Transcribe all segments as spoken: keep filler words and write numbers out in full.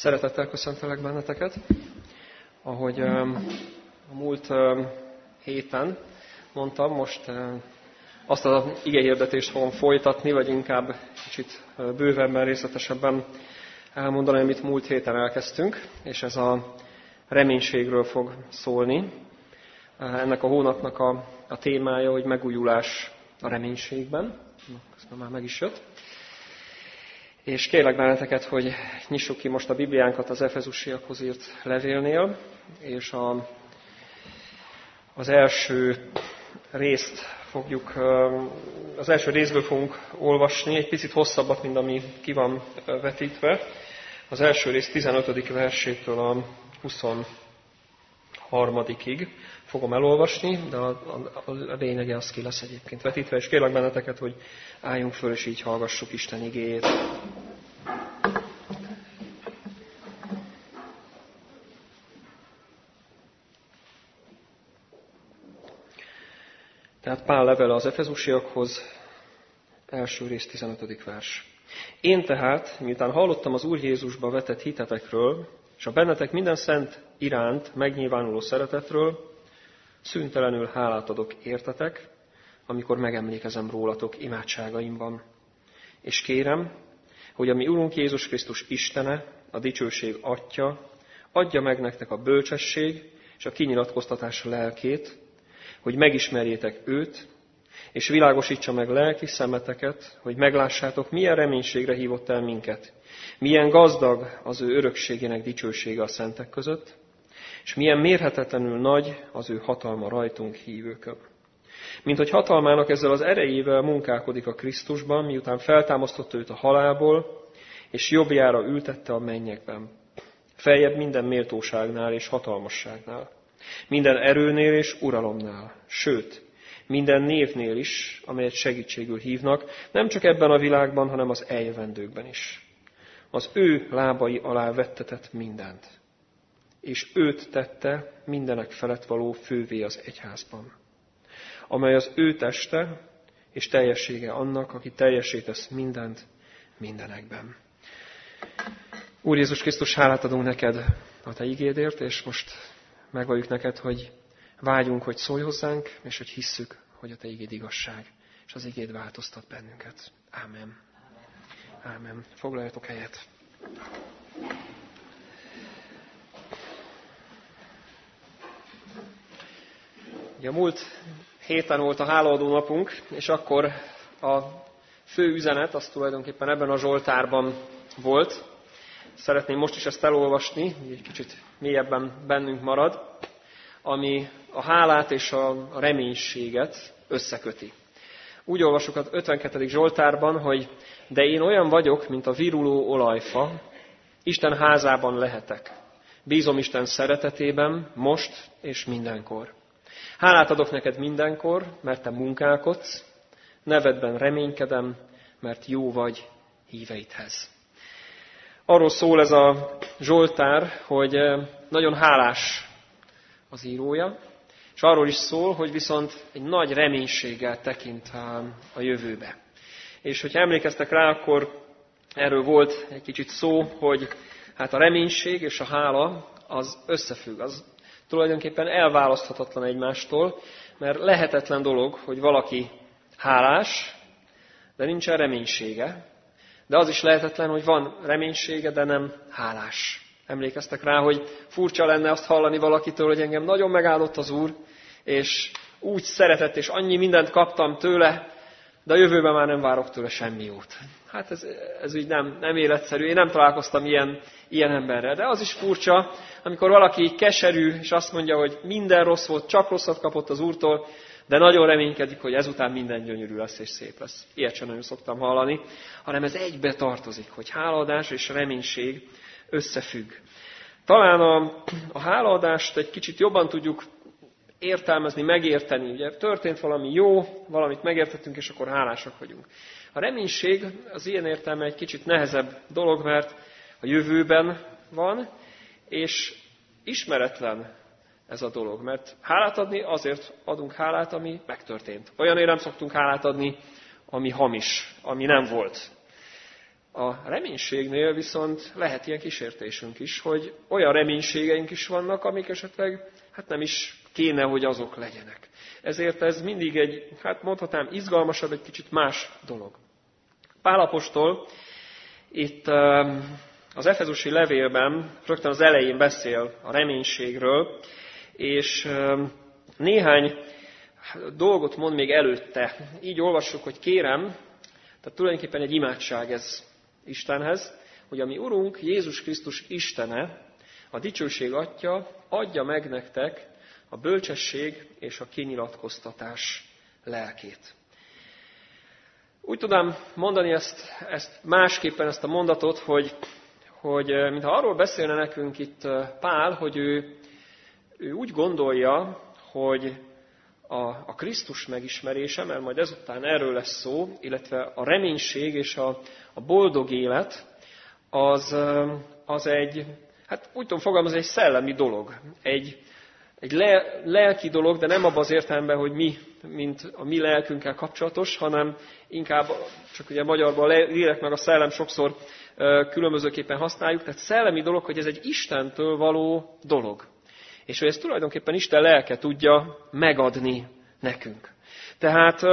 Szeretettel köszöntelek benneteket. Ahogy a múlt héten mondtam, most azt az igehirdetést fogom folytatni, vagy inkább kicsit bővebben, részletesebben elmondani, amit múlt héten elkezdtünk, és ez a reménységről fog szólni. Ennek a hónapnak a, a témája, hogy megújulás a reménységben. Közben már meg is jött. És kérlek benneteket, hogy nyissuk ki most a Bibliánkat az Efezusiakhoz írt levélnél, és a, az első részt fogjuk, az első részből fogunk olvasni, egy picit hosszabbat, mint ami ki van vetítve. Az első rész tizenötödik versétől a huszonharmadikig fogom elolvasni, de a, a, a lényege az ki lesz egyébként vetítve, és kérlek benneteket, hogy álljunk föl, és így hallgassuk Isten igéjét. Tehát Pál levele az Efezusiakhoz, első rész tizenötödik vers. Én tehát, miután hallottam az Úr Jézusba vetett hitetekről, és a bennetek minden szent iránt megnyilvánuló szeretetről, szüntelenül hálát adok értetek, amikor megemlékezem rólatok imádságaimban. És kérem, hogy a mi Urunk Jézus Krisztus Istene, a dicsőség Atya, adja meg nektek a bölcsesség és a kinyilatkoztatás lelkét, hogy megismerjétek őt, és világosítsa meg lelki szemeteket, hogy meglássátok, milyen reménységre hívott el minket, milyen gazdag az ő örökségének dicsősége a szentek között, és milyen mérhetetlenül nagy az ő hatalma rajtunk hívőkön. Mint hogy hatalmának ezzel az erejével munkálkodik a Krisztusban, miután feltámasztotta őt a halálból, és jobbjára ültette a mennyekben, feljebb minden méltóságnál és hatalmasságnál, minden erőnél és uralomnál, sőt, minden névnél is, amelyet segítségül hívnak, nem csak ebben a világban, hanem az eljövendőkben is. Az ő lábai alá vettetett mindent, és őt tette mindenek felett való fővé az egyházban, amely az ő teste és teljessége annak, aki teljessé tesz mindent mindenekben. Úr Jézus Krisztus, hálát adunk neked a te igédért, és most megvalljuk neked, hogy vágyunk, hogy szólj hozzánk, és hogy hisszük, hogy a te igéd igazság, és az igéd változtat bennünket. Ámen. Ámen. Foglaljatok helyet. Ugye a múlt héten volt a hálaadó napunk, és akkor a fő üzenet az tulajdonképpen ebben a Zsoltárban volt. Szeretném most is ezt elolvasni, egy kicsit mélyebben bennünk marad, ami a hálát és a reménységet összeköti. Úgy olvasjuk az ötvenkettedik Zsoltárban, hogy de én olyan vagyok, mint a viruló olajfa, Isten házában lehetek. Bízom Isten szeretetében, most és mindenkor. Hálát adok neked mindenkor, mert te munkálkodsz, nevedben reménykedem, mert jó vagy híveidhez. Arról szól ez a Zsoltár, hogy nagyon hálás az írója, és arról is szól, hogy viszont egy nagy reménységgel tekint a jövőbe. És hogyha emlékeztek rá, akkor erről volt egy kicsit szó, hogy hát a reménység és a hála az összefügg, az tulajdonképpen elválaszthatatlan egymástól, mert lehetetlen dolog, hogy valaki hálás, de nincsen reménysége, de az is lehetetlen, hogy van reménysége, de nem hálás. Emlékeztek rá, hogy furcsa lenne azt hallani valakitől, hogy engem nagyon megáldott az Úr, és úgy szeretett, és annyi mindent kaptam tőle, de a jövőben már nem várok tőle semmi jót. Hát ez, ez úgy nem, nem életszerű. Én nem találkoztam ilyen, ilyen emberrel. De az is furcsa, amikor valaki keserű, és azt mondja, hogy minden rossz volt, csak rosszat kapott az Úrtól, de nagyon reménykedik, hogy ezután minden gyönyörű lesz és szép lesz. Ilyet sem nagyon szoktam hallani, hanem ez egybe tartozik, hogy hálaadás és reménység összefügg. Talán a, a hálaadást egy kicsit jobban tudjuk értelmezni, megérteni. Ugye történt valami jó, valamit megértettünk, és akkor hálásak vagyunk. A reménység az ilyen értelme egy kicsit nehezebb dolog, mert a jövőben van, és ismeretlen ez a dolog. Mert hálát adni, azért adunk hálát, ami megtörtént. Olyanért nem szoktunk hálát adni, ami hamis, ami nem volt. A reménységnél viszont lehet ilyen kísértésünk is, hogy olyan reménységeink is vannak, amik esetleg hát nem is kéne, hogy azok legyenek. Ezért ez mindig egy, hát mondhatnám, izgalmasabb, egy kicsit más dolog. Pál apostol itt az efezusi levélben rögtön az elején beszél a reménységről, és néhány dolgot mond még előtte. Így olvassuk, hogy kérem, tehát tulajdonképpen egy imádság ez Istenhez, hogy a mi Urunk Jézus Krisztus Istene, a dicsőség Atya adja meg nektek a bölcsesség és a kinyilatkoztatás lelkét. Úgy tudom mondani ezt, ezt másképpen, ezt a mondatot, hogy, hogy mintha arról beszélne nekünk itt Pál, hogy ő, ő úgy gondolja, hogy a, a Krisztus megismerése, mert majd ezután erről lesz szó, illetve a reménység és a, a boldog élet, az, az egy, hát úgy tudom fogalmazni, egy szellemi dolog. Egy, egy le, lelki dolog, de nem abban az értelemben, hogy mi, mint a mi lelkünkkel kapcsolatos, hanem inkább, csak ugye magyarban a lélek meg a szellem sokszor különbözőképpen használjuk, tehát szellemi dolog, hogy ez egy Istentől való dolog. És hogy ezt tulajdonképpen Isten lelke tudja megadni nekünk. Tehát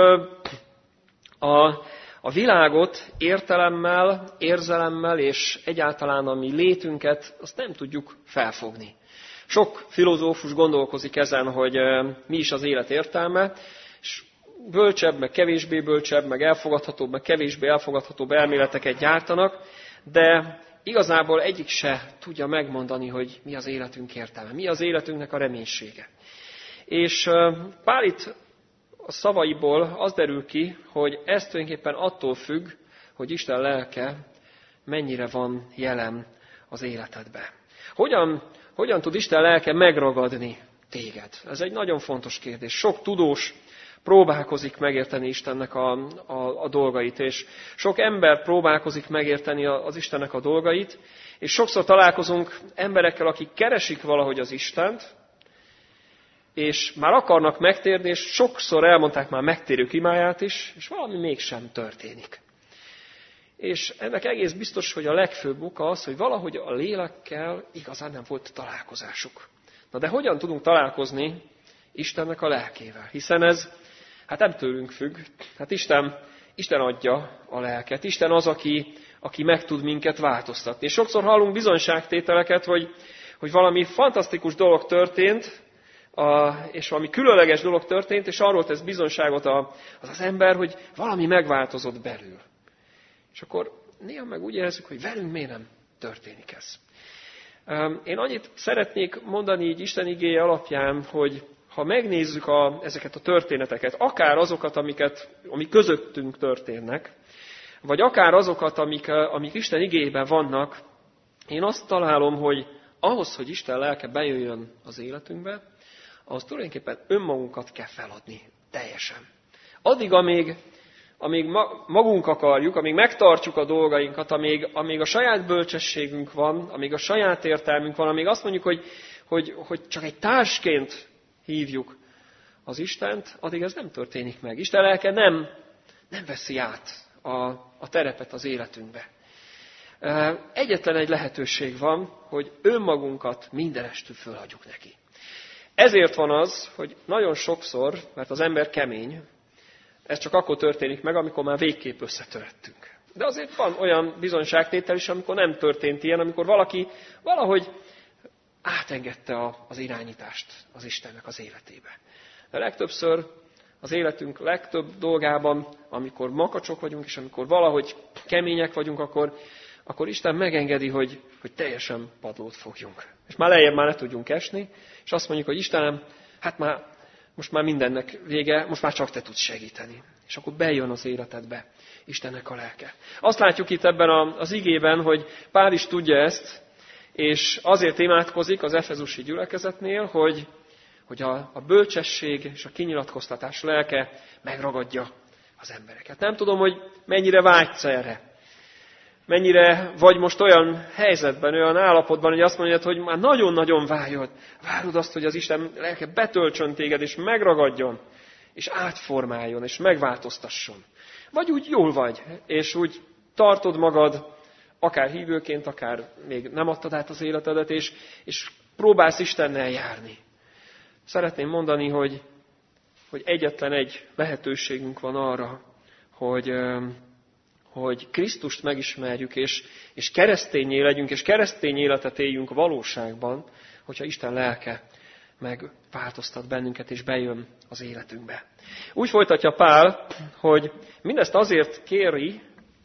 a, a világot értelemmel, érzelemmel és egyáltalán a mi létünket, azt nem tudjuk felfogni. Sok filozófus gondolkozik ezen, hogy mi is az élet értelme, és bölcsebb, meg kevésbé bölcsebb, meg elfogadhatóbb, meg kevésbé elfogadhatóbb elméleteket gyártanak, de igazából egyik se tudja megmondani, hogy mi az életünk értelme, mi az életünknek a reménysége. És Pál itt a szavaiból az derül ki, hogy ez tulajdonképpen attól függ, hogy Isten lelke mennyire van jelen az életedben. Hogyan, hogyan tud Isten lelke megragadni téged? Ez egy nagyon fontos kérdés. Sok tudós próbálkozik megérteni Istennek a, a, a dolgait, és sok ember próbálkozik megérteni az Istennek a dolgait, és sokszor találkozunk emberekkel, akik keresik valahogy az Istent, és már akarnak megtérni, és sokszor elmondták már megtérők imáját is, és valami mégsem történik. És ennek egész biztos, hogy a legfőbb oka az, hogy valahogy a lélekkel igazán nem volt találkozásuk. Na de hogyan tudunk találkozni Istennek a lelkével? Hiszen ez hát nem tőlünk függ. Hát Isten, Isten adja a lelket. Isten az, aki, aki meg tud minket változtatni. És sokszor hallunk bizonyságtételeket, hogy, hogy valami fantasztikus dolog történt, a, és valami különleges dolog történt, és arról tesz bizonyságot a, az az ember, hogy valami megváltozott belül. És akkor néha meg úgy érezzük, hogy velünk miért nem történik ez. Én annyit szeretnék mondani így Isten igéje alapján, hogy ha megnézzük a, ezeket a történeteket, akár azokat, amiket, amik közöttünk történnek, vagy akár azokat, amik, amik Isten igéjében vannak, én azt találom, hogy ahhoz, hogy Isten lelke bejöjjön az életünkbe, ahhoz tulajdonképpen önmagunkat kell feladni teljesen. Addig, amíg, amíg magunk akarjuk, amíg megtartjuk a dolgainkat, amíg, amíg a saját bölcsességünk van, amíg a saját értelmünk van, amíg azt mondjuk, hogy, hogy, hogy csak egy társként hívjuk az Istent, addig ez nem történik meg. Isten lelke nem, nem veszi át a, a terepet az életünkbe. Egyetlen egy lehetőség van, hogy önmagunkat mindenestül fölhagyjuk neki. Ezért van az, hogy nagyon sokszor, mert az ember kemény, ez csak akkor történik meg, amikor már végképp összetörettünk. De azért van olyan bizonyságtétel is, amikor nem történt ilyen, amikor valaki valahogy átengedte az irányítást az Istennek az életébe. De legtöbbször az életünk legtöbb dolgában, amikor makacsok vagyunk, és amikor valahogy kemények vagyunk, akkor, akkor Isten megengedi, hogy, hogy teljesen padlót fogjunk. És már lejjebb már ne tudjunk esni, és azt mondjuk, hogy Istenem, hát már most már mindennek vége, most már csak te tudsz segíteni. És akkor bejön az életedbe Istennek a lelke. Azt látjuk itt ebben az igében, hogy Pál is tudja ezt, és azért imádkozik az efezusi gyülekezetnél, hogy, hogy a, a bölcsesség és a kinyilatkoztatás lelke megragadja az embereket. Nem tudom, hogy mennyire vágysz erre. Mennyire vagy most olyan helyzetben, olyan állapotban, hogy azt mondjad, hogy már nagyon-nagyon vágyod. Várod azt, hogy az Isten lelke betöltsön téged, és megragadjon, és átformáljon, és megváltoztasson. Vagy úgy jól vagy, és úgy tartod magad, akár hívőként, akár még nem adtad át az életedet, és, és próbálsz Istennel járni. Szeretném mondani, hogy, hogy egyetlen egy lehetőségünk van arra, hogy, hogy Krisztust megismerjük, és, és kereszténnyé legyünk, és keresztény életet éljünk valóságban, hogyha Isten lelke megváltoztat bennünket, és bejön az életünkbe. Úgy folytatja Pál, hogy mindezt azért kéri,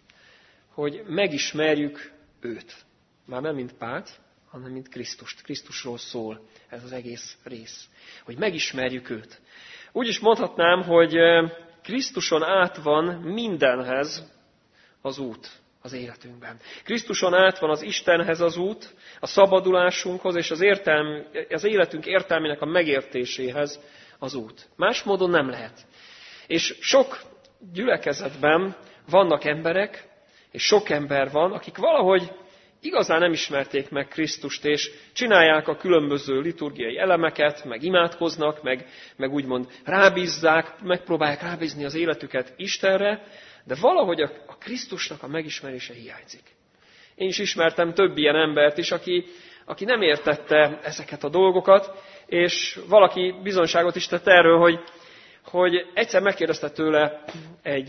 hogy megismerjük őt. Már nem mint Pált, hanem mint Krisztust. Krisztusról szól ez az egész rész. Hogy megismerjük őt. Úgy is mondhatnám, hogy Krisztuson át van mindenhez az út az életünkben. Krisztuson át van az Istenhez az út, a szabadulásunkhoz és az, értelm, az életünk értelmének a megértéséhez az út. Más módon nem lehet. És sok gyülekezetben vannak emberek, és sok ember van, akik valahogy igazán nem ismerték meg Krisztust, és csinálják a különböző liturgiai elemeket, meg imádkoznak, meg, meg úgymond rábízzák, megpróbálják rábízni az életüket Istenre, de valahogy a, a Krisztusnak a megismerése hiányzik. Én is ismertem több ilyen embert is, aki, aki nem értette ezeket a dolgokat, és valaki bizonyságot is tett erről, hogy, hogy egyszer megkérdezte tőle egy,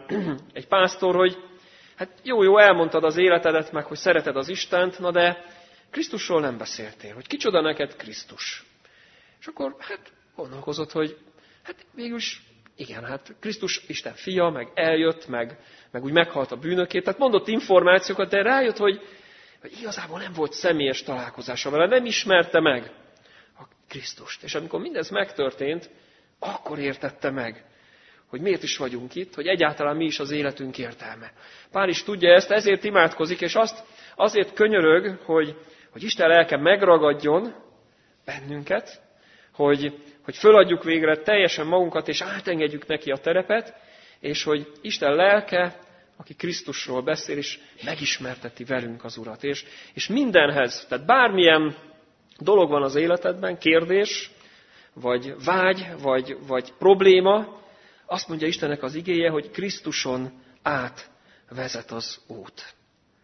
egy pásztor, hogy hát jó-jó, elmondtad az életedet, meg hogy szereted az Istent, na de Krisztusról nem beszéltél, hogy kicsoda neked Krisztus. És akkor hát gondolkozott, hogy hát végülis igen, hát Krisztus Isten fia, meg eljött, meg, meg úgy meghalt a bűnökért, tehát mondott információkat, de rájött, hogy, hogy igazából nem volt személyes találkozása vele, nem ismerte meg a Krisztust. És amikor mindez megtörtént, akkor értette meg, hogy miért is vagyunk itt, hogy egyáltalán mi is az életünk értelme. Pál is tudja ezt, ezért imádkozik, és azt azért könyörög, hogy, hogy Isten lelke megragadjon bennünket, hogy, hogy föladjuk végre teljesen magunkat, és átengedjük neki a terepet, és hogy Isten lelke, aki Krisztusról beszél, és megismerteti velünk az Urat. És, és mindenhez, tehát bármilyen dolog van az életedben, kérdés, vagy vágy, vagy, vagy probléma, azt mondja Istennek az igéje, hogy Krisztuson át vezet az út.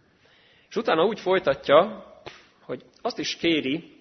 És utána úgy folytatja, hogy azt is kéri,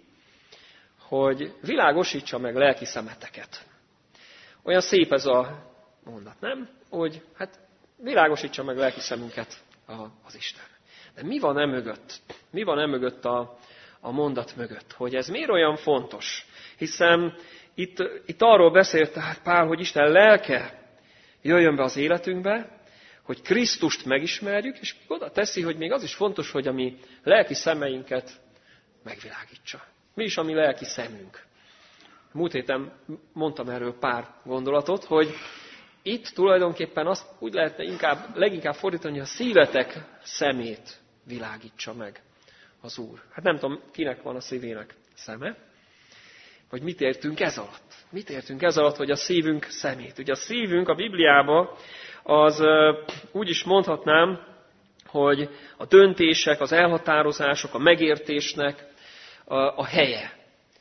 hogy világosítsa meg lelki szemeteket. Olyan szép ez a mondat, nem? Hogy hát világosítsa meg lelki szemünket az Isten. De mi van e mögött? Mi van e mögött a, a mondat mögött? Hogy ez miért olyan fontos? Hiszen itt, itt arról beszélt tehát Pál, hogy Isten lelke jöjjön be az életünkbe, hogy Krisztust megismerjük, és oda teszi, hogy még az is fontos, hogy a mi lelki szemeinket megvilágítsa. Mi is a mi lelki szemünk? Múlt héten mondtam erről pár gondolatot, hogy itt tulajdonképpen azt úgy lehetne inkább, leginkább fordítani, hogy a szívetek szemét világítsa meg az Úr. Hát nem tudom, kinek van a szívének szeme, vagy mit értünk ez alatt. Mit értünk ez alatt, hogy a szívünk szemét. Ugye a szívünk a Bibliában az úgy is mondhatnám, hogy a döntések, az elhatározások, a megértésnek a, a helye.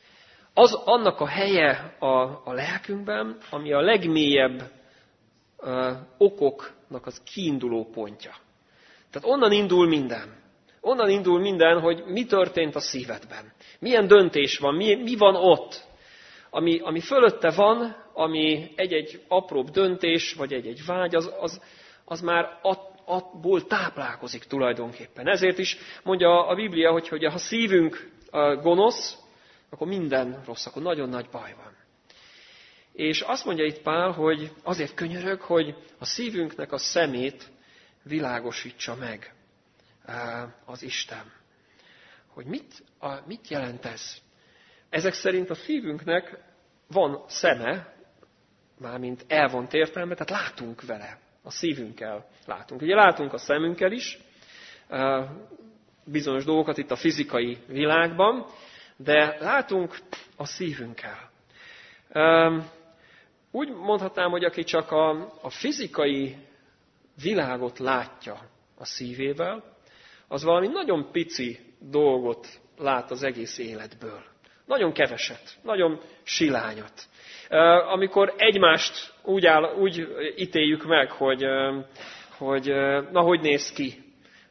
Az annak a helye a, a lelkünkben, ami a legmélyebb ö, okoknak az kiinduló pontja. Tehát onnan indul minden. Onnan indul minden, hogy mi történt a szívedben. Milyen döntés van, mi, mi van ott, ami, ami fölötte van, ami egy-egy apróbb döntés, vagy egy-egy vágy, az, az, az már at, abból táplálkozik tulajdonképpen. Ezért is mondja a Biblia, hogy, hogy ha szívünk gonosz, akkor minden rossz, akkor nagyon nagy baj van. És azt mondja itt Pál, hogy azért könyörög, hogy a szívünknek a szemét világosítsa meg az Isten. Hogy mit, a, mit jelent ez? Ezek szerint a szívünknek van szeme, mármint elvont értelme, tehát látunk vele, a szívünkkel látunk. Ugye látunk a szemünkkel is bizonyos dolgokat itt a fizikai világban, de látunk a szívünkkel. Úgy mondhatnám, hogy aki csak a, a fizikai világot látja a szívével, az valami nagyon pici dolgot lát az egész életből. Nagyon keveset, nagyon silányat. Amikor egymást úgy, áll, úgy ítéljük meg, hogy, hogy na, hogy néz ki,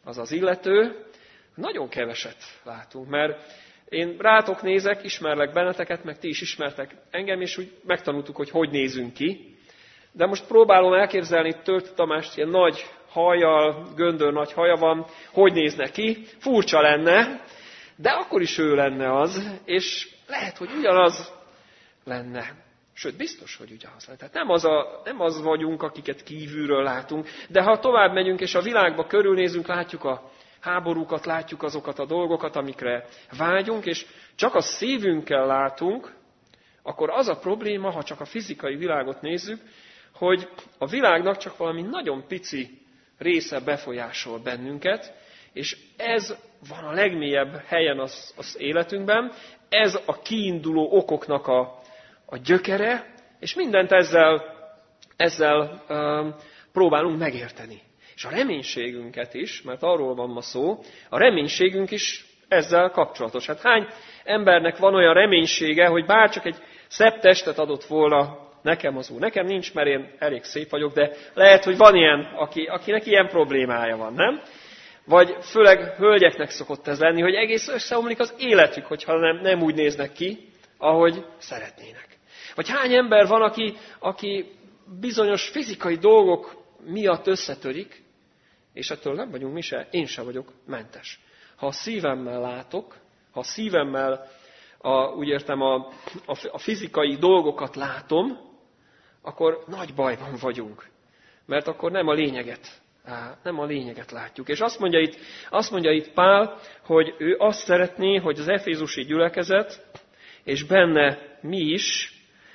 az az illető, nagyon keveset látunk, mert én rátok nézek, ismerlek benneteket, meg ti is ismertek engem, és úgy megtanultuk, hogy hogy nézünk ki. De most próbálom elképzelni Töltő Tamást, ilyen nagy hajjal, göndör nagy haja van, hogy nézne ki, furcsa lenne, de akkor is ő lenne az, és lehet, hogy ugyanaz lenne. Sőt, biztos, hogy ugyanaz lenne. Tehát nem az, a, nem az vagyunk, akiket kívülről látunk, de ha tovább megyünk, és a világba körülnézünk, látjuk a háborúkat, látjuk azokat a dolgokat, amikre vágyunk, és csak a szívünkkel látunk, akkor az a probléma, ha csak a fizikai világot nézzük, hogy a világnak csak valami nagyon pici része befolyásol bennünket, és ez van a legmélyebb helyen az, az életünkben, ez a kiinduló okoknak a, a gyökere, és mindent ezzel, ezzel um, próbálunk megérteni. És a reménységünket is, mert arról van ma szó, a reménységünk is ezzel kapcsolatos. Hát hány embernek van olyan reménysége, hogy bárcsak egy szebb testet adott volna nekem az Úr. Nekem nincs, mert én elég szép vagyok, de lehet, hogy van ilyen, aki, akinek ilyen problémája van, nem? Vagy főleg hölgyeknek szokott ez lenni, hogy egész összeomlik az életük, hogyha nem, nem úgy néznek ki, ahogy szeretnének. Vagy hány ember van, aki, aki bizonyos fizikai dolgok miatt összetörik, és ettől nem vagyunk mi se, én se vagyok mentes. Ha a szívemmel látok, ha a szívemmel a, úgy értem a, a, a fizikai dolgokat látom, akkor nagy bajban vagyunk. Mert akkor nem a lényeget, nem a lényeget látjuk. És azt mondja itt, azt mondja itt Pál, hogy ő azt szeretné, hogy az efézusi gyülekezet, és benne mi is,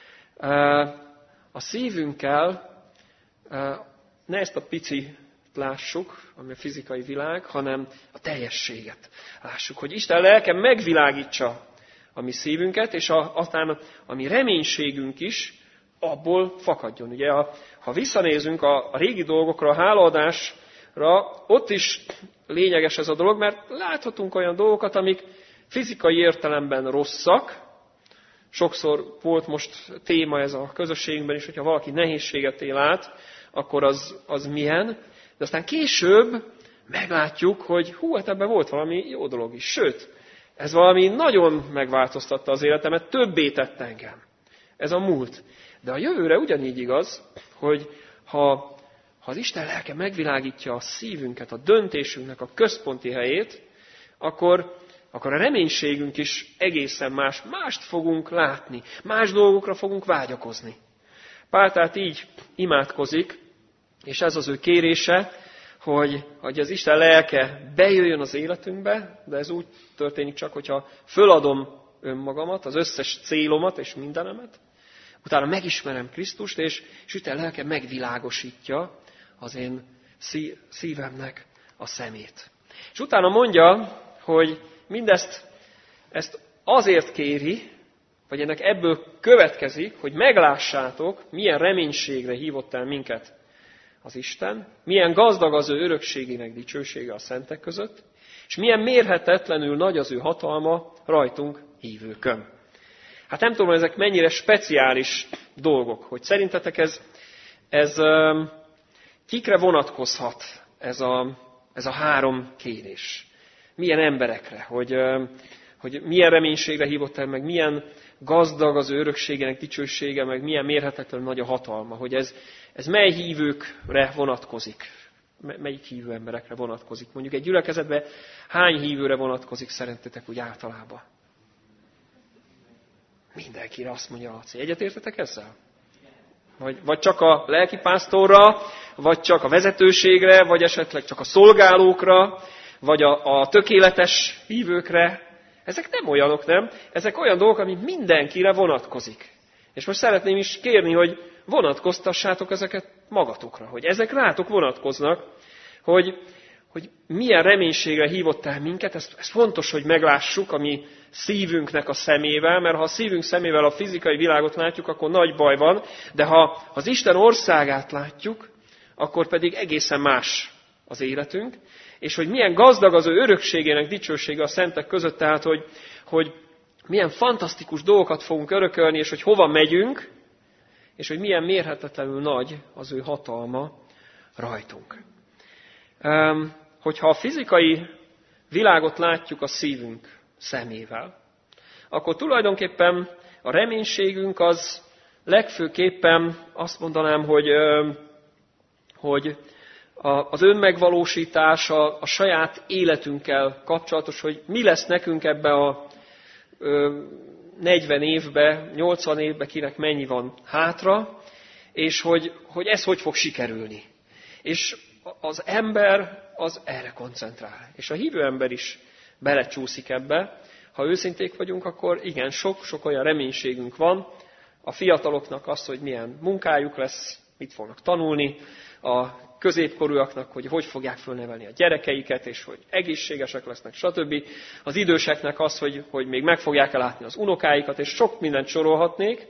a szívünkkel ne ezt a pici lássuk, ami a fizikai világ, hanem a teljességet lássuk. Hogy Isten lelke megvilágítsa a mi szívünket, és a, aztán a mi reménységünk is abból fakadjon. Ugye, ha, ha visszanézünk a, a régi dolgokra, a hálaadásra, ott is lényeges ez a dolog, mert láthatunk olyan dolgokat, amik fizikai értelemben rosszak. Sokszor volt most téma ez a közösségünkben is, hogyha valaki nehézséget él át, akkor az, az milyen. De aztán később meglátjuk, hogy hú, hát ebben volt valami jó dolog is. Sőt, ez valami nagyon megváltoztatta az életemet, többé tett engem. Ez a múlt. De a jövőre ugyanígy igaz, hogy ha, ha az Isten lelke megvilágítja a szívünket, a döntésünknek a központi helyét, akkor, akkor a reménységünk is egészen más. Mást fogunk látni, más dolgokra fogunk vágyakozni. Pál tehát így imádkozik, és ez az ő kérése, hogy, hogy az Isten lelke bejöjjön az életünkbe, de ez úgy történik csak, hogyha föladom önmagamat, az összes célomat és mindenemet, utána megismerem Krisztust, és Isten lelke megvilágosítja az én szívemnek a szemét. És utána mondja, hogy mindezt ezt azért kéri, vagy ennek ebből következik, hogy meglássátok, milyen reménységre hívott el minket az Isten, milyen gazdag az ő örökségének dicsősége a szentek között, és milyen mérhetetlenül nagy az ő hatalma rajtunk hívőkön. Hát nem tudom, hogy ezek mennyire speciális dolgok, hogy szerintetek ez, ez kikre vonatkozhat ez a, ez a három kérés. Milyen emberekre, hogy, hogy milyen reménységre hívott el, meg milyen gazdag az ő örökségének dicsősége, meg milyen mérhetetlenül nagy a hatalma, hogy ez, ez mely hívőkre vonatkozik, melyik hívő emberekre vonatkozik. Mondjuk egy gyülekezetben hány hívőre vonatkozik szerintetek úgy általában? Mindenkire, azt mondja Laci. Egyetértetek ezzel? Vagy, vagy csak a lelkipásztorra, vagy csak a vezetőségre, vagy esetleg csak a szolgálókra, vagy a, a tökéletes hívőkre. Ezek nem olyanok, nem? Ezek olyan dolgok, ami mindenkire vonatkozik. És most szeretném is kérni, hogy vonatkoztassátok ezeket magatokra, hogy ezek rátok vonatkoznak, hogy, hogy milyen reménységre hívott el minket, ez, ez fontos, hogy meglássuk a mi szívünknek a szemével, mert ha a szívünk szemével a fizikai világot látjuk, akkor nagy baj van, de ha az Isten országát látjuk, akkor pedig egészen más az életünk, és hogy milyen gazdag az ő örökségének dicsősége a szentek között, tehát hogy, hogy milyen fantasztikus dolgokat fogunk örökölni, és hogy hova megyünk, és hogy milyen mérhetetlenül nagy az ő hatalma rajtunk. hogyha a fizikai világot látjuk a szívünk szemével, akkor tulajdonképpen a reménységünk az legfőképpen azt mondanám, hogy, hogy az önmegvalósítás, a, a saját életünkkel kapcsolatos, hogy mi lesz nekünk ebbe a negyven évbe, nyolcvan évbe, kinek mennyi van hátra, és hogy, hogy ez hogy fog sikerülni. És az ember az erre koncentrál. És a hívő ember is belecsúszik ebbe. Ha őszinték vagyunk, akkor igen, sok-sok olyan reménységünk van. A fiataloknak az, hogy milyen munkájuk lesz, mit fognak tanulni, a középkorúaknak, hogy hogy fogják fölnevelni a gyerekeiket, és hogy egészségesek lesznek, stb. Az időseknek az, hogy, hogy még meg fogják látni az unokáikat, és sok mindent sorolhatnék,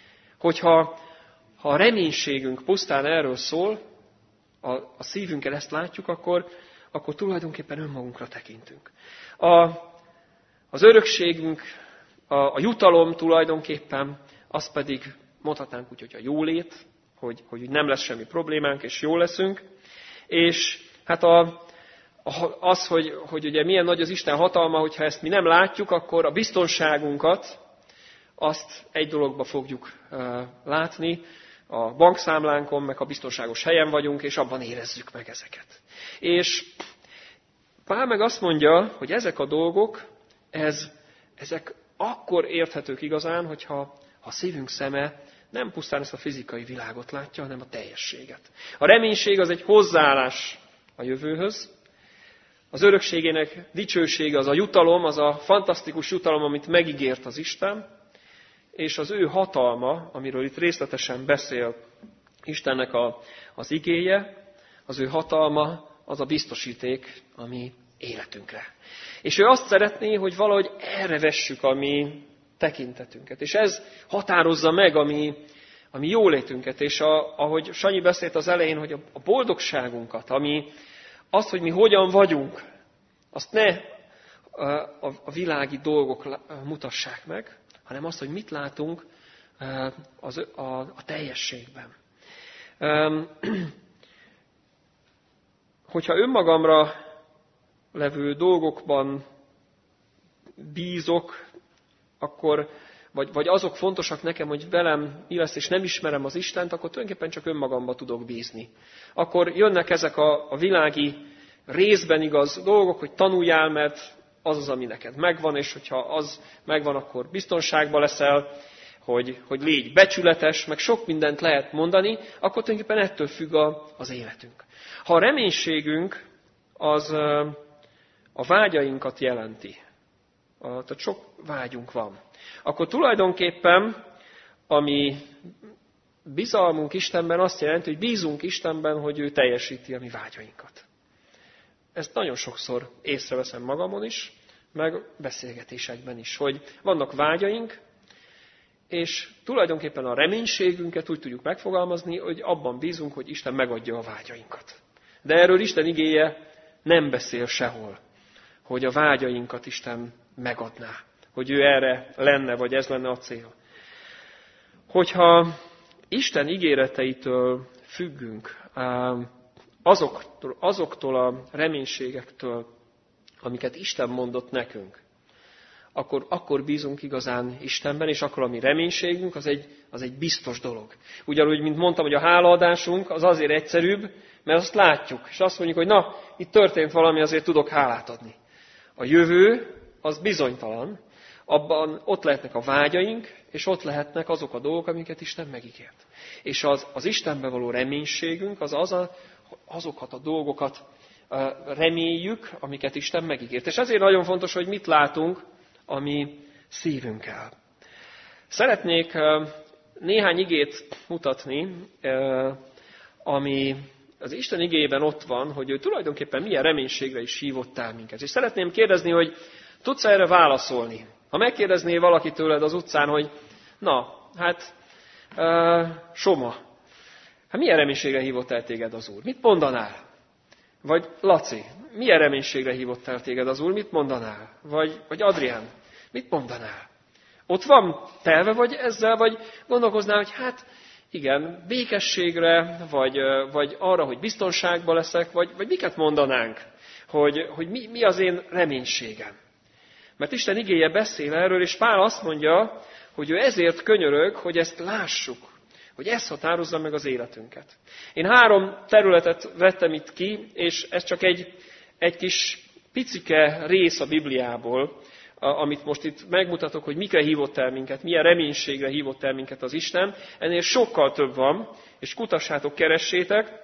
hogyha ha a reménységünk pusztán erről szól, a, a szívünkkel ezt látjuk, akkor, akkor tulajdonképpen önmagunkra tekintünk. A, az örökségünk, a, a jutalom tulajdonképpen, az pedig mondhatnánk úgy, hogy a jólét, hogy, hogy nem lesz semmi problémánk, és jól leszünk. És hát a, a, az, hogy, hogy ugye milyen nagy az Isten hatalma, hogyha ezt mi nem látjuk, akkor a biztonságunkat, azt egy dologba fogjuk uh, látni, a bankszámlánkon, meg a biztonságos helyen vagyunk, és abban érezzük meg ezeket. És Pál meg azt mondja, hogy ezek a dolgok, ez, ezek akkor érthetők igazán, hogyha ha a szívünk szeme nem pusztán ezt a fizikai világot látja, hanem a teljességet. A reménység az egy hozzáállás a jövőhöz. Az örökségének dicsősége az a jutalom, az a fantasztikus jutalom, amit megígért az Isten, és az ő hatalma, amiről itt részletesen beszél Istennek a, az igéje, az ő hatalma, az a biztosíték a mi életünkre. És ő azt szeretné, hogy valahogy erre vessük a mi tekintetünket. És ez határozza meg a mi, a mi jólétünket. És a, ahogy Sanyi beszélt az elején, hogy a boldogságunkat, ami azt, hogy mi hogyan vagyunk, azt ne a, a világi dolgok mutassák meg, hanem azt, hogy mit látunk az, a, a teljességben. Hogyha önmagamra levő dolgokban bízok, akkor, vagy, vagy azok fontosak nekem, hogy velem mi lesz, és nem ismerem az Istent, akkor tulajdonképpen csak önmagamba tudok bízni. Akkor jönnek ezek a, a világi részben igaz dolgok, hogy tanuljál, mert az az, ami neked megvan, és hogyha az megvan, akkor biztonságban leszel, hogy, hogy légy becsületes, meg sok mindent lehet mondani, akkor tulajdonképpen ettől függ a, az életünk. Ha a reménységünk az a vágyainkat jelenti, a, tehát sok vágyunk van, akkor tulajdonképpen ami bizalmunk Istenben azt jelenti, hogy bízunk Istenben, hogy ő teljesíti a mi vágyainkat. Ezt nagyon sokszor észreveszem magamon is, meg beszélgetésekben is, hogy vannak vágyaink, és tulajdonképpen a reménységünket úgy tudjuk megfogalmazni, hogy abban bízunk, hogy Isten megadja a vágyainkat. De erről Isten igéje nem beszél sehol, hogy a vágyainkat Isten megadná, hogy ő erre lenne, vagy ez lenne a cél. Hogyha Isten ígéreteitől függünk, azoktól, azoktól a reménységektől, amiket Isten mondott nekünk, akkor, akkor bízunk igazán Istenben, és akkor a mi reménységünk az egy, az egy biztos dolog. Ugyanúgy, mint mondtam, hogy a hálaadásunk az azért egyszerűbb, mert azt látjuk, és azt mondjuk, hogy na, itt történt valami, azért tudok hálát adni. A jövő az bizonytalan, abban ott lehetnek a vágyaink, és ott lehetnek azok a dolgok, amiket Isten megígért. És az, az Istenben való reménységünk az, az a, azokat a dolgokat reméljük, amiket Isten megígért. És ezért nagyon fontos, hogy mit látunk a mi szívünkkel. Szeretnék néhány igét mutatni, ami az Isten igéjében ott van, hogy ő tulajdonképpen milyen reménységre is hívott el minket. És szeretném kérdezni, hogy tudsz erre válaszolni? Ha megkérdezné valaki tőled az utcán, hogy na, hát uh, Soma, hát milyen reménységre hívott el téged az Úr? Mit mondanál? Vagy Laci, milyen reménységre hívott el téged az Úr? Mit mondanál? Vagy, vagy Adrián, mit mondanál? Ott van telve vagy ezzel, vagy gondolkoznál, hogy hát igen, békességre, vagy, vagy arra, hogy biztonságban leszek, vagy, vagy miket mondanánk? hogy, hogy mi, mi az én reménységem. Mert Isten igéje beszél erről, és Pál azt mondja, hogy ő ezért könyörög, hogy ezt lássuk, hogy ez határozza meg az életünket. Én három területet vettem itt ki, és ez csak egy, egy kis picike rész a Bibliából, amit most itt megmutatok, hogy mikre hívott el minket, milyen reménységre hívott el minket az Isten. Ennél sokkal több van, és kutassátok, keressétek.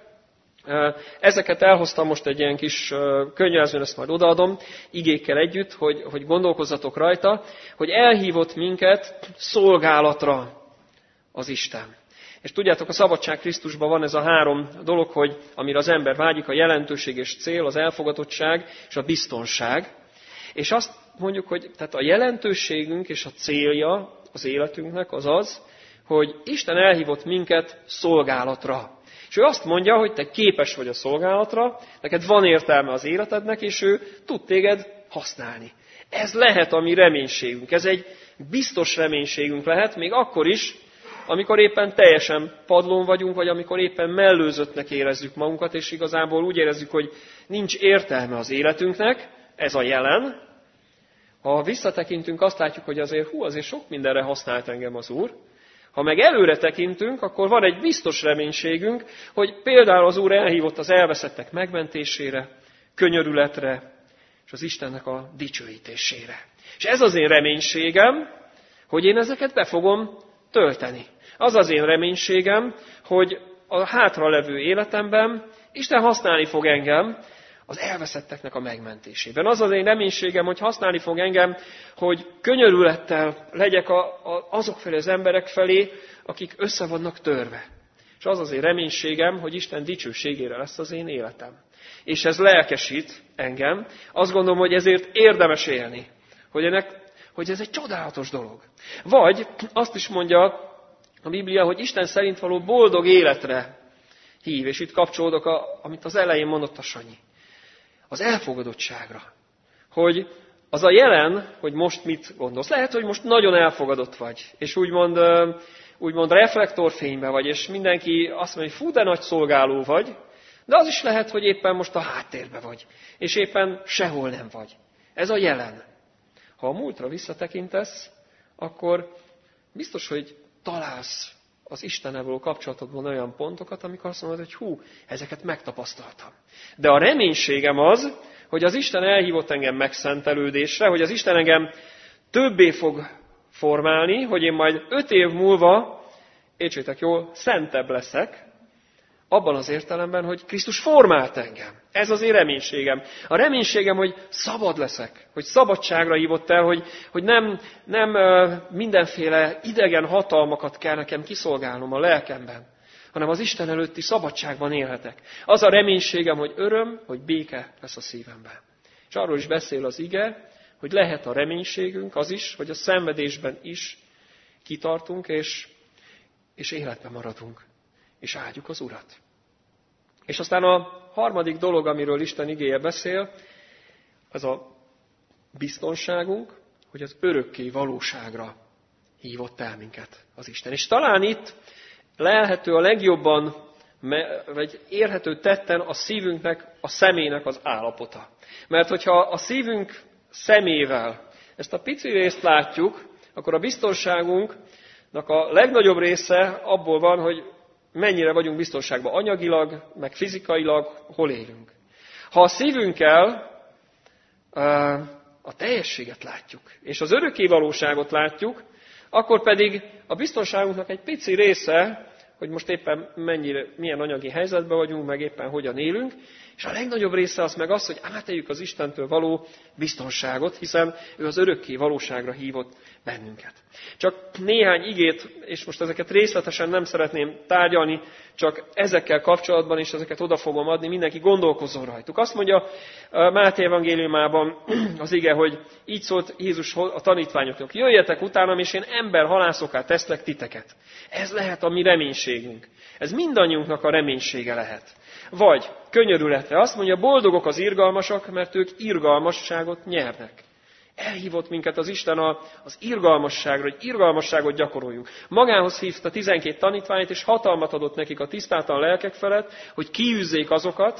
Ezeket elhoztam most egy ilyen kis könyvelzőn, ezt majd odaadom, igékkel együtt, hogy, hogy gondolkozzatok rajta, hogy elhívott minket szolgálatra az Isten. És tudjátok, a szabadság Krisztusban van ez a három dolog, hogy amire az ember vágyik, a jelentőség és cél, az elfogadottság és a biztonság. És azt mondjuk, hogy tehát a jelentőségünk és a célja az életünknek az az, hogy Isten elhívott minket szolgálatra. És ő azt mondja, hogy te képes vagy a szolgálatra, neked van értelme az életednek, és ő tud téged használni. Ez lehet a mi reménységünk. Ez egy biztos reménységünk lehet, még akkor is, amikor éppen teljesen padlón vagyunk, vagy amikor éppen mellőzöttnek érezzük magunkat, és igazából úgy érezzük, hogy nincs értelme az életünknek, ez a jelen. Ha visszatekintünk, azt látjuk, hogy azért hú, azért sok mindenre használt engem az Úr. Ha meg előre tekintünk, akkor van egy biztos reménységünk, hogy például az Úr elhívott az elveszettek megmentésére, könyörületre, és az Istennek a dicsőítésére. És ez az én reménységem, hogy én ezeket be fogom tölteni. Az az én reménységem, hogy a hátralevő életemben Isten használni fog engem az elveszetteknek a megmentésében. Az az én reménységem, hogy használni fog engem, hogy könyörülettel legyek a, a, azok felé az emberek felé, akik össze vannak törve. És az az én reménységem, hogy Isten dicsőségére lesz az én életem. És ez lelkesít engem. Azt gondolom, hogy ezért érdemes élni. Hogy, ennek, hogy ez egy csodálatos dolog. Vagy azt is mondja a Biblia, hogy Isten szerint való boldog életre hív. És itt kapcsolódok, a, amit az elején mondott a Sanyi. Az elfogadottságra. Hogy az a jelen, hogy most mit gondolsz. Lehet, hogy most nagyon elfogadott vagy, és úgymond, úgymond reflektorfényben vagy, és mindenki azt mondja, hogy fú, de nagy szolgáló vagy, de az is lehet, hogy éppen most a háttérben vagy, és éppen sehol nem vagy. Ez a jelen. Ha a múltra visszatekintesz, akkor biztos, hogy találsz az Istennel való kapcsolatodban olyan pontokat, amikor azt mondod, hogy hú, ezeket megtapasztaltam. De a reménységem az, hogy az Isten elhívott engem megszentelődésre, hogy az Isten engem többé fog formálni, hogy én majd öt év múlva, értsétek jól, szentebb leszek, abban az értelemben, hogy Krisztus formált engem. Ez az én reménységem. A reménységem, hogy szabad leszek, hogy szabadságra hívott el, hogy, hogy nem, nem mindenféle idegen hatalmakat kell nekem kiszolgálnom a lelkemben, hanem az Isten előtti szabadságban élhetek. Az a reménységem, hogy öröm, hogy béke lesz a szívemben. És arról is beszél az ige, hogy lehet a reménységünk az is, hogy a szenvedésben is kitartunk, és, és életben maradunk, és áldjuk az Urat. És aztán a harmadik dolog, amiről Isten igéje beszél, az a biztonságunk, hogy az örökké valóságra hívott el minket az Isten. És talán itt lelhető a legjobban, vagy érhető tetten a szívünknek, a szemének az állapota. Mert hogyha a szívünk szemével ezt a pici részt látjuk, akkor a biztonságunknak a legnagyobb része abból van, hogy mennyire vagyunk biztonságban anyagilag, meg fizikailag, hol élünk. Ha a szívünkkel a teljességet látjuk, és az örökké valóságot látjuk, akkor pedig a biztonságunknak egy pici része, hogy most éppen mennyire, milyen anyagi helyzetben vagyunk, meg éppen hogyan élünk, és a legnagyobb része az meg az, hogy átéljük az Istentől való biztonságot, hiszen ő az örökké valóságra hívott bennünket. Csak néhány igét, és most ezeket részletesen nem szeretném tárgyalni, csak ezekkel kapcsolatban is ezeket oda fogom adni, mindenki gondolkozzon rajtuk. Azt mondja Máté evangéliumában az ige, hogy így szólt Jézus a tanítványoknak, jöjjetek utánam, és én ember halászokká teszlek titeket. Ez lehet a mi reménységünk. Ez mindannyiunknak a reménysége lehet. Vagy könyörületre azt mondja, boldogok az irgalmasak, mert ők irgalmasságot nyernek. Elhívott minket az Isten az irgalmasságra, hogy irgalmasságot gyakoroljunk. Magához hívta tizenkét tanítványt, és hatalmat adott nekik a tisztátalan lelkek felett, hogy kiűzzék azokat,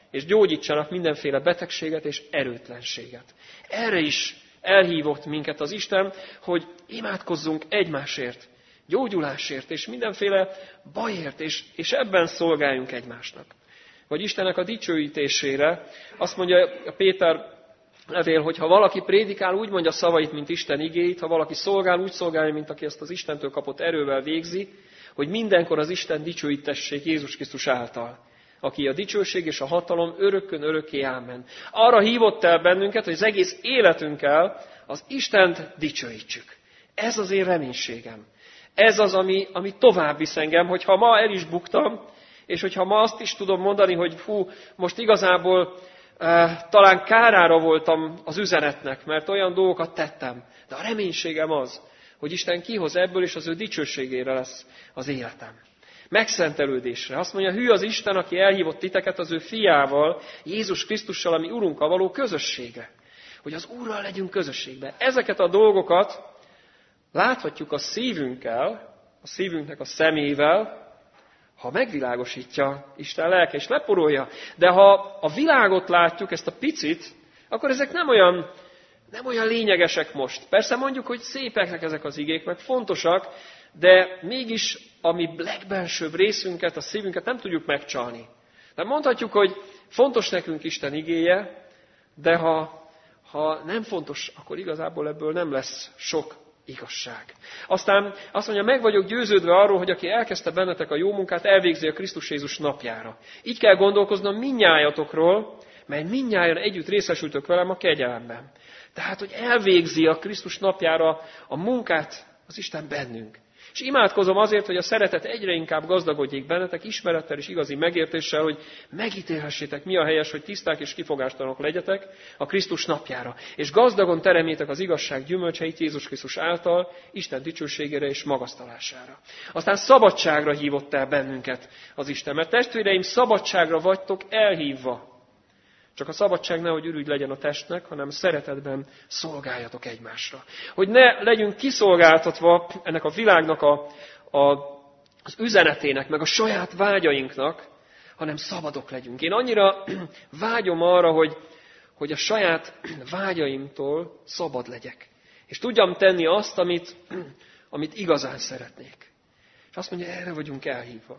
és gyógyítsanak mindenféle betegséget és erőtlenséget. Erre is elhívott minket az Isten, hogy imádkozzunk egymásért, gyógyulásért és mindenféle bajért, és, és ebben szolgáljunk egymásnak. Vagy Istennek a dicsőítésére azt mondja a Péter levél, hogy ha valaki prédikál, úgy mondja szavait, mint Isten igéit, ha valaki szolgál, úgy szolgálja, mint aki ezt az Istentől kapott erővel végzi, hogy mindenkor az Isten dicsőítessék Jézus Krisztus által, aki a dicsőség és a hatalom örökkön örökké ámen. Arra hívott el bennünket, hogy az egész életünkkel az Istent dicsőítsük. Ez az én reménységem. Ez az, ami, ami tovább visz engem, hogyha ma el is buktam, és hogyha ma azt is tudom mondani, hogy fú, most igazából e, talán kárára voltam az üzenetnek, mert olyan dolgokat tettem. De a reménységem az, hogy Isten kihoz ebből, és az ő dicsőségére lesz az életem. Megszentelődésre. Azt mondja, hű az Isten, aki elhívott titeket az ő fiával, Jézus Krisztussal, ami Urunkkal való közösségre. Hogy az Úrral legyünk közösségben. Ezeket a dolgokat láthatjuk a szívünkkel, a szívünknek a szemével, ha megvilágosítja Isten lelke és leporolja. De ha a világot látjuk, ezt a picit, akkor ezek nem olyan, nem olyan lényegesek most. Persze mondjuk, hogy szépek ezek az igék, meg fontosak, de mégis a mi legbelsőbb részünket, a szívünket nem tudjuk megcsalni. De mondhatjuk, hogy fontos nekünk Isten igéje, de ha, ha nem fontos, akkor igazából ebből nem lesz sok igazság. Aztán azt mondja, meg vagyok győződve arról, hogy aki elkezdte bennetek a jó munkát, elvégzi a Krisztus Jézus napjára. Így kell gondolkoznom mindnyájatokról, mert mindnyájan együtt részesültök velem a kegyelemben. Tehát, hogy elvégzi a Krisztus napjára a munkát az Isten bennünk. És imádkozom azért, hogy a szeretet egyre inkább gazdagodjék bennetek, ismerettel és igazi megértéssel, hogy megítélhessétek, mi a helyes, hogy tiszták és kifogástalanok legyetek a Krisztus napjára. És gazdagon teremjétek az igazság gyümölcseit Jézus Krisztus által, Isten dicsőségére és magasztalására. Aztán szabadságra hívott el bennünket az Isten. Mert testvéreim, szabadságra vagytok elhívva. Csak a szabadság nehogy ürügy legyen a testnek, hanem szeretetben szolgáljatok egymásra. Hogy ne legyünk kiszolgáltatva ennek a világnak a, a, az üzenetének, meg a saját vágyainknak, hanem szabadok legyünk. Én annyira vágyom arra, hogy, hogy a saját vágyaimtól szabad legyek. És tudjam tenni azt, amit, amit igazán szeretnék. És azt mondja, erre vagyunk elhívva.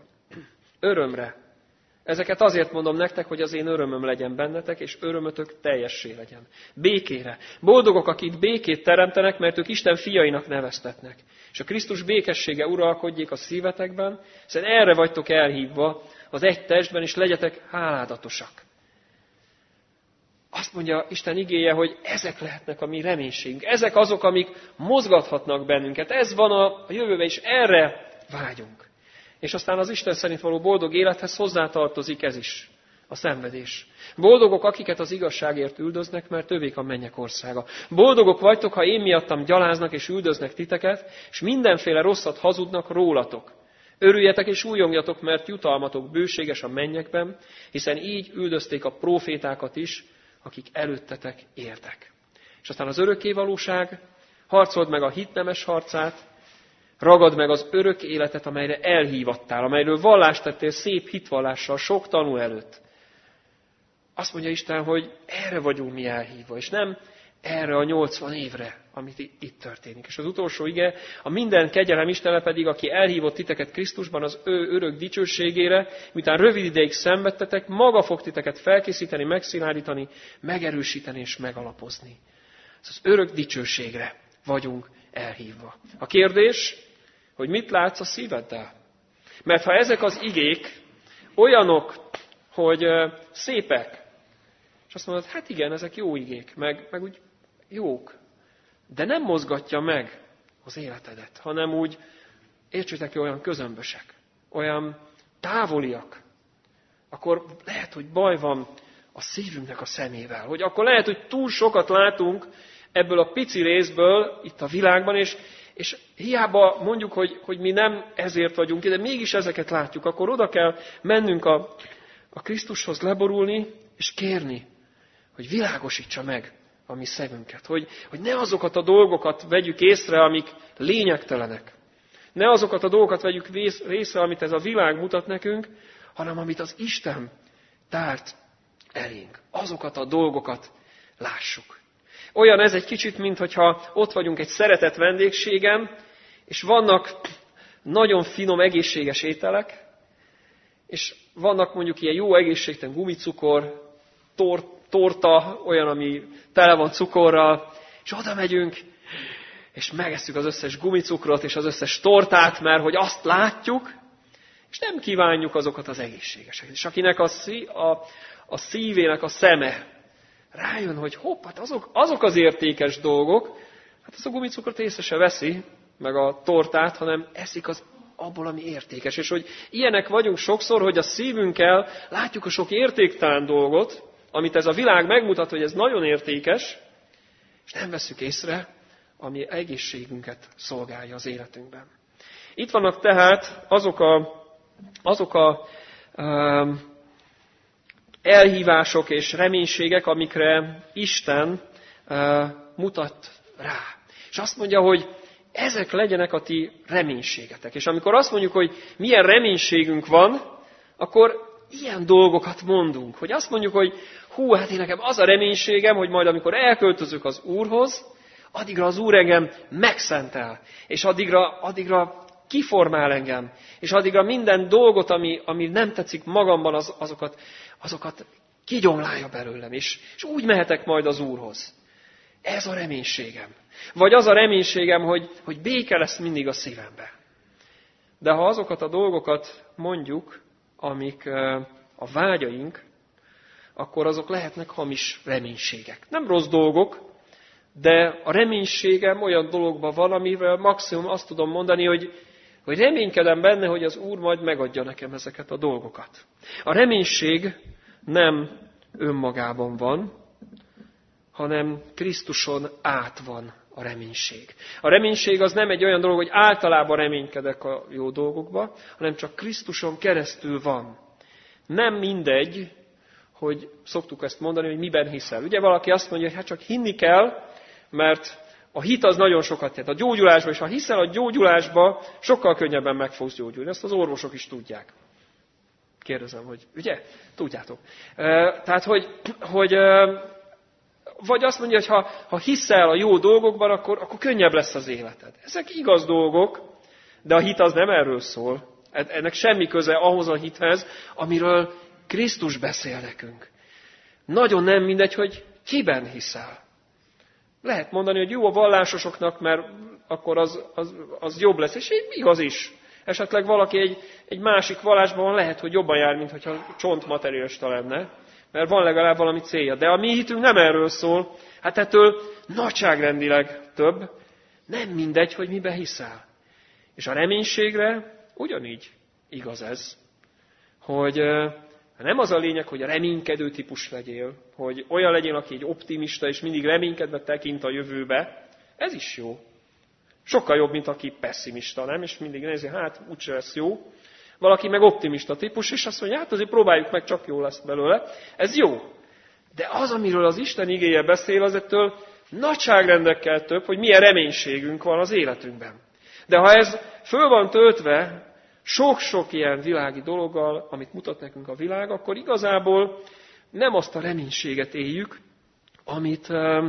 Örömre. Ezeket azért mondom nektek, hogy az én örömöm legyen bennetek, és örömötök teljessé legyen. Békére. Boldogok, akik békét teremtenek, mert ők Isten fiainak neveztetnek. És a Krisztus békessége uralkodjék a szívetekben, hiszen erre vagytok elhívva az egy testben, és legyetek háládatosak. Azt mondja Isten igéje, hogy ezek lehetnek a mi reménységünk. Ezek azok, amik mozgathatnak bennünket. Ez van a jövőben, és erre vágyunk. És aztán az Isten szerint való boldog élethez hozzátartozik ez is, a szenvedés. Boldogok, akiket az igazságért üldöznek, mert övék a mennyek országa. Boldogok vagytok, ha én miattam gyaláznak és üldöznek titeket, és mindenféle rosszat hazudnak rólatok. Örüljetek és újongjatok, mert jutalmatok bőséges a mennyekben, hiszen így üldözték a prófétákat is, akik előttetek éltek. És aztán az örökké valóság, harcold meg a hit nemes harcát, ragad meg az örök életet, amelyre elhívattál, amelyről vallást tettél szép hitvallással sok tanú előtt. Azt mondja Isten, hogy erre vagyunk mi elhívva, és nem erre a nyolcvan évre, amit itt történik. És az utolsó ige, a minden kegyelem Istene pedig, aki elhívott titeket Krisztusban az ő örök dicsőségére, miután rövid ideig szenvedtetek, maga fog titeket felkészíteni, megszilárdítani, megerősíteni és megalapozni. Ez az örök dicsőségre vagyunk elhívva. A kérdés, hogy mit látsz a szíveddel? Mert ha ezek az igék olyanok, hogy szépek, és azt mondod, hát igen, ezek jó igék, meg, meg úgy jók, de nem mozgatja meg az életedet, hanem úgy, értsétek ki, olyan közömbösek, olyan távoliak, akkor lehet, hogy baj van a szívünknek a szemével, hogy akkor lehet, hogy túl sokat látunk ebből a pici részből itt a világban, és, és hiába mondjuk, hogy, hogy mi nem ezért vagyunk ide, de mégis ezeket látjuk, akkor oda kell mennünk a, a Krisztushoz leborulni, és kérni, hogy világosítsa meg a mi szemünket. Hogy, hogy ne azokat a dolgokat vegyük észre, amik lényegtelenek. Ne azokat a dolgokat vegyük észre, amit ez a világ mutat nekünk, hanem amit az Isten tárt elénk. Azokat a dolgokat lássuk. Olyan ez egy kicsit, mintha ott vagyunk egy szeretett vendégségen, és vannak nagyon finom, egészséges ételek, és vannak mondjuk ilyen jó egészségtelen gumicukor, tor, torta, olyan, ami tele van cukorral, és oda megyünk, és megesszük az összes gumicukrot és az összes tortát, mert hogy azt látjuk, és nem kívánjuk azokat az egészségeseket. És akinek a, szí, a, a szívének a szeme rájön, hogy hopp, hát azok, azok az értékes dolgok, hát az a gumicukrot észre se veszi, meg a tortát, hanem eszik az abból, ami értékes. És hogy ilyenek vagyunk sokszor, hogy a szívünkkel látjuk a sok értéktelen dolgot, amit ez a világ megmutat, hogy ez nagyon értékes, és nem vesszük észre, ami egészségünket szolgálja az életünkben. Itt vannak tehát azok a, azok a um, elhívások és reménységek, amikre Isten uh, mutat rá. És azt mondja, hogy ezek legyenek a ti reménységetek. És amikor azt mondjuk, hogy milyen reménységünk van, akkor ilyen dolgokat mondunk. Hogy azt mondjuk, hogy hú, hát én nekem az a reménységem, hogy majd amikor elköltözök az Úrhoz, addigra az Úr engem megszentel, és addigra, addigra kiformál engem, és addigra minden dolgot, ami, ami nem tetszik magamban, az, azokat, azokat kigyomlálja belőlem, és, és úgy mehetek majd az Úrhoz. Ez a reménységem. Vagy az a reménységem, hogy, hogy béke lesz mindig a szívemben. De ha azokat a dolgokat mondjuk, amik a vágyaink, akkor azok lehetnek hamis reménységek. Nem rossz dolgok, de a reménységem olyan dologban van, amivel maximum azt tudom mondani, hogy, hogy reménykedem benne, hogy az Úr majd megadja nekem ezeket a dolgokat. A reménység nem önmagában van, hanem Krisztuson át van a reménység. A reménység az nem egy olyan dolog, hogy általában reménykedek a jó dolgokba, hanem csak Krisztuson keresztül van. Nem mindegy, hogy szoktuk ezt mondani, hogy miben hiszel. Ugye valaki azt mondja, hogy hát csak hinni kell, mert a hit az nagyon sokat tett. A gyógyulásba, és ha hiszel a gyógyulásba, sokkal könnyebben meg fogsz gyógyulni. Ezt az orvosok is tudják. Kérdezem, hogy ugye? Tudjátok. Tehát, hogy, hogy vagy azt mondja, hogy ha, ha hiszel a jó dolgokban, akkor, akkor könnyebb lesz az életed. Ezek igaz dolgok, de a hit az nem erről szól. Ennek semmi köze ahhoz a hithez, amiről Krisztus beszél nekünk. Nagyon nem mindegy, hogy kiben hiszel. Lehet mondani, hogy jó a vallásosoknak, mert akkor az, az, az jobb lesz, és igaz is. Esetleg valaki egy, egy másik vallásban van, lehet, hogy jobban jár, mint hogyha csontmaterialista lenne, mert van legalább valami célja. De a mi hitünk nem erről szól, hát ettől nagyságrendileg több. Nem mindegy, hogy miben hiszel. És a reménységre ugyanígy igaz ez, hogy nem az a lényeg, hogy a reménykedő típus legyél, hogy olyan legyél, aki egy optimista, és mindig reménykedve tekint a jövőbe. Ez is jó. Sokkal jobb, mint aki pessimista, nem? És mindig nézi, hát úgyse lesz jó. Valaki meg optimista típus, és azt mondja, hát azért próbáljuk meg, csak jó lesz belőle. Ez jó. De az, amiről az Isten igéje beszél, az ettől nagyságrendekkel több, hogy milyen reménységünk van az életünkben. De ha ez föl van töltve sok-sok ilyen világi dologgal, amit mutat nekünk a világ, akkor igazából nem azt a reménységet éljük, amit,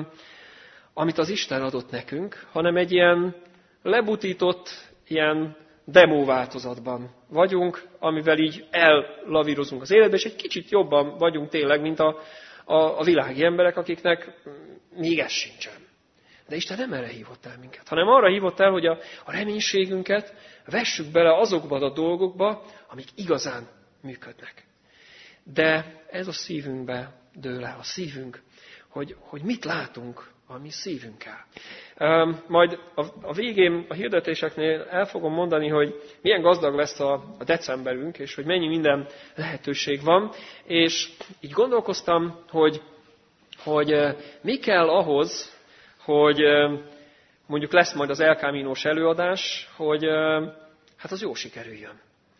amit az Isten adott nekünk, hanem egy ilyen lebutított, ilyen demo változatban vagyunk, amivel így ellavírozunk az életbe, és egy kicsit jobban vagyunk tényleg, mint a, a, a világi emberek, akiknek még ez sincsen. De Isten nem erre hívott el minket, hanem arra hívott el, hogy a, a reménységünket vessük bele azokba a dolgokba, amik igazán működnek. De ez a szívünkbe dől el, a szívünk, hogy, hogy mit látunk a mi szívünkkel. Majd a végén, a hirdetéseknél el fogom mondani, hogy milyen gazdag lesz a, a decemberünk, és hogy mennyi minden lehetőség van. És így gondolkoztam, hogy, hogy mi kell ahhoz, hogy mondjuk lesz majd az El Camino-s előadás, hogy hát az jó sikerüljön.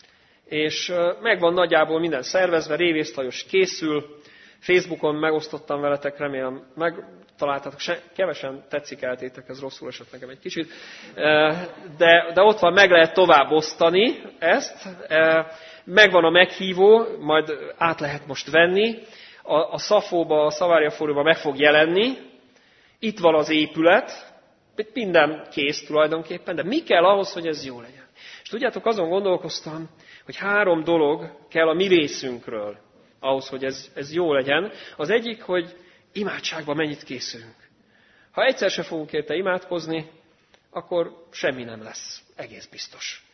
És megvan nagyjából minden szervezve, Révész Lajos készül, Facebookon megosztottam veletek, remélem megtaláltatok, kevesen tetszik eltétek, ez rosszul esett nekem egy kicsit, de, de ott van, meg lehet tovább osztani ezt, megvan a meghívó, majd át lehet most venni. a, a Szafóba, a Szamária fóruba meg fog jelenni, itt van az épület, minden kész tulajdonképpen, de mi kell ahhoz, hogy ez jó legyen? És tudjátok, azon gondolkoztam, hogy három dolog kell a mi részünkről ahhoz, hogy ez, ez jó legyen. Az egyik, hogy imádságban mennyit készülünk. Ha egyszer se fogunk érte imádkozni, akkor semmi nem lesz, egész biztos.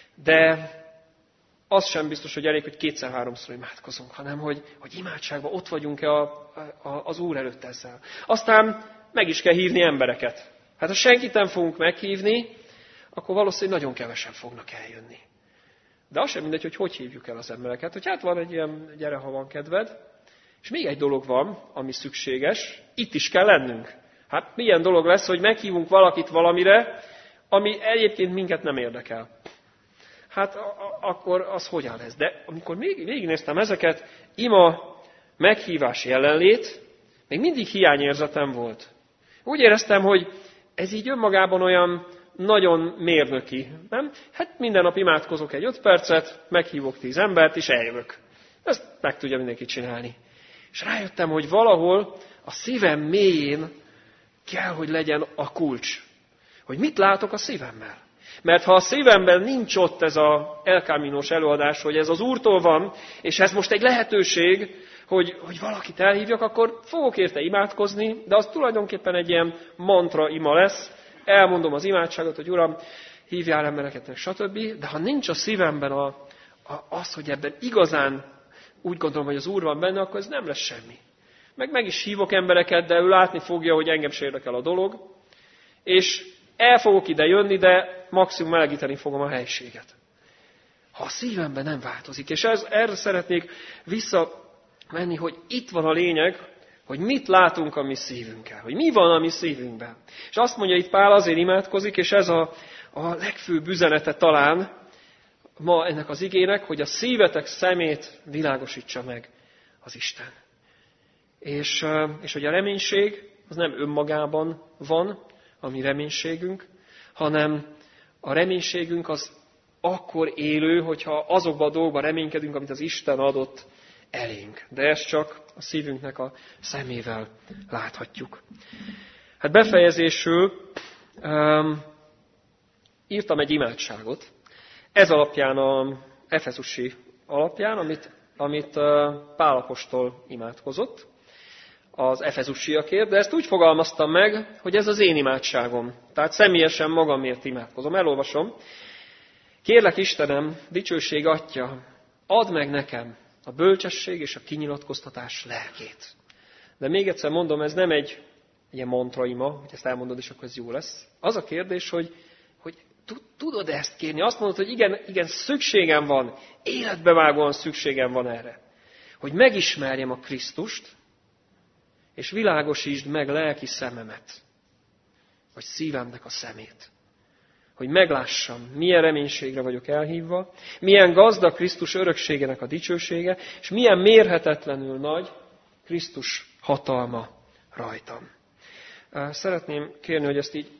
De az sem biztos, hogy elég, hogy kétszer-háromszor imádkozunk, hanem hogy, hogy imádságban ott vagyunk-e a, a, az Úr előtt ezzel. Aztán meg is kell hívni embereket. Hát ha senkit nem fogunk meghívni, akkor valószínűleg nagyon kevesen fognak eljönni. De az sem mindegy, hogy hogy hívjuk el az embereket. Hogy hát van egy ilyen, gyere, ha van kedved. És még egy dolog van, ami szükséges, itt is kell lennünk. Hát milyen dolog lesz, hogy meghívunk valakit valamire, ami egyébként minket nem érdekel. Hát a, a, akkor az hogyan lesz? De amikor még, végignéztem ezeket, ima, meghívás, jelenlét, még mindig hiányérzetem volt. Úgy éreztem, hogy ez így önmagában olyan nagyon mérnöki, nem? Hát minden nap imádkozok egy öt percet, meghívok tíz embert, és eljövök. Ezt meg tudja mindenki csinálni. És rájöttem, hogy valahol a szívem mélyén kell, hogy legyen a kulcs. Hogy mit látok a szívemmel. Mert ha a szívemben nincs ott ez az El Camino-s előadás, hogy ez az Úrtól van, és ez most egy lehetőség, hogy, hogy valakit elhívjak, akkor fogok érte imádkozni, de az tulajdonképpen egy ilyen mantra ima lesz. Elmondom az imádságot, hogy Uram, hívjál embereket, stb. De ha nincs a szívemben a, a, az, hogy ebben igazán úgy gondolom, hogy az Úr van benne, akkor ez nem lesz semmi. Meg meg is hívok embereket, de ő látni fogja, hogy engem se érdekel a dolog, és el fogok ide jönni, de maximum melegíteni fogom a helységet. Ha a szívemben nem változik, és ez, erre szeretnék visszamenni, hogy itt van a lényeg, hogy mit látunk a mi szívünkkel, hogy mi van a mi szívünkben. És azt mondja itt Pál, azért imádkozik, és ez a, a legfőbb üzenete talán ma ennek az igének, hogy a szívetek szemét világosítsa meg az Isten. És, és hogy a reménység az nem önmagában van, a mi reménységünk, hanem a reménységünk az akkor élő, hogyha azokban a dolgokban reménykedünk, amit az Isten adott elénk. De ezt csak a szívünknek a szemével láthatjuk. Hát befejezésül um, írtam egy imádságot. Ez alapján, a efezusi alapján, amit, amit uh, Pál apostol imádkozott az efezusiakért, de ezt úgy fogalmaztam meg, hogy ez az én imádságom. Tehát személyesen magamért imádkozom. Elolvasom. Kérlek Istenem, dicsőség Atya, add meg nekem a bölcsesség és a kinyilatkoztatás lelkét. De még egyszer mondom, ez nem egy ilyen mantraima, hogy ezt elmondod, és akkor ez jó lesz. Az a kérdés, hogy, hogy tudod ezt kérni? Azt mondod, hogy igen, igen, szükségem van, életbevágóan szükségem van erre. Hogy megismerjem a Krisztust, és világosítsd meg lelki szememet, vagy szívemnek a szemét. Hogy meglássam, milyen reménységre vagyok elhívva, milyen gazdag Krisztus örökségének a dicsősége, és milyen mérhetetlenül nagy Krisztus hatalma rajtam. Szeretném kérni, hogy ezt így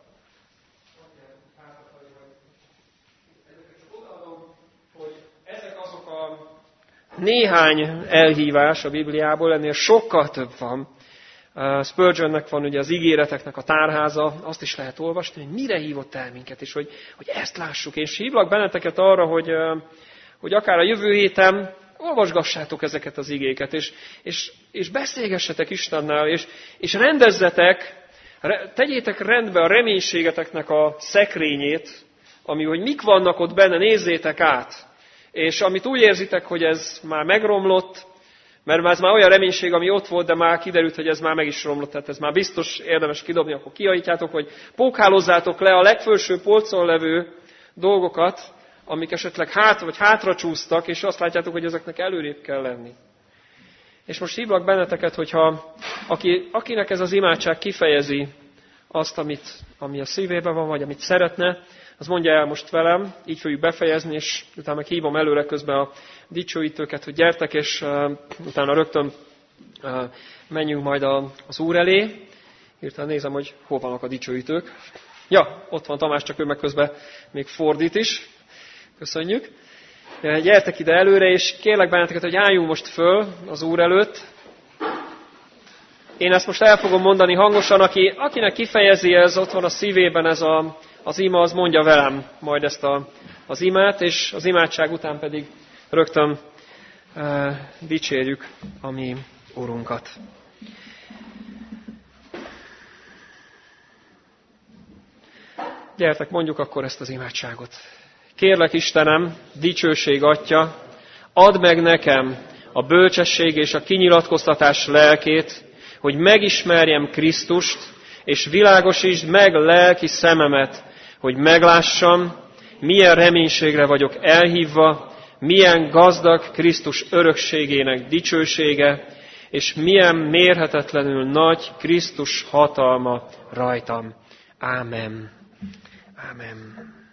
hogy ezek azok a néhány elhívás a Bibliából, ennél sokkal több van. Spurgeonnek van ugye az ígéreteknek a tárháza, azt is lehet olvasni, hogy mire hívott el minket, és hogy, hogy ezt lássuk. És hívlak benneteket arra, hogy, hogy akár a jövő héten olvasgassátok ezeket az igéket, és, és, és beszélgessetek Istennel, és, és rendezzetek, tegyétek rendbe a reménységeteknek a szekrényét, ami, hogy mik vannak ott benne, nézzétek át. És amit úgy érzitek, hogy ez már megromlott, mert ez már olyan reménység, ami ott volt, de már kiderült, hogy ez már meg is romlott, tehát ez már biztos érdemes kidobni, akkor kiajtjátok, hogy pókhálozzátok le a legfelső polcon levő dolgokat, amik esetleg hátra vagy hátra csúsztak, és azt látjátok, hogy ezeknek előrébb kell lenni. És most hívlak benneteket, hogyha aki, akinek ez az imádság kifejezi azt, amit, ami a szívében van, vagy amit szeretne, az mondja el most velem, így fogjuk befejezni, és utána meg hívom előre közben a dicsőítőket, hogy gyertek, és uh, utána rögtön uh, menjünk majd a, az Úr elé. Hirtelen nézem, hogy hol vannak a dicsőítők. Ja, ott van Tamás, csak ő meg közben még fordít is. Köszönjük. Gyertek ide előre, és kérlek benneteket, hogy álljunk most föl az Úr előtt, én ezt most el fogom mondani hangosan, aki, akinek kifejezi ez otthon a szívében ez a, az ima, az mondja velem majd ezt a, az imát, és az imádság után pedig rögtön uh, dicsérjük a mi Urunkat. Gyertek, mondjuk akkor ezt az imádságot. Kérlek Istenem, dicsőség Atya, add meg nekem a bölcsesség és a kinyilatkoztatás lelkét, hogy megismerjem Krisztust, és világosítsd meg lelki szememet, hogy meglássam, milyen reménységre vagyok elhívva, milyen gazdag Krisztus örökségének dicsősége, és milyen mérhetetlenül nagy Krisztus hatalma rajtam. Ámen. Ámen.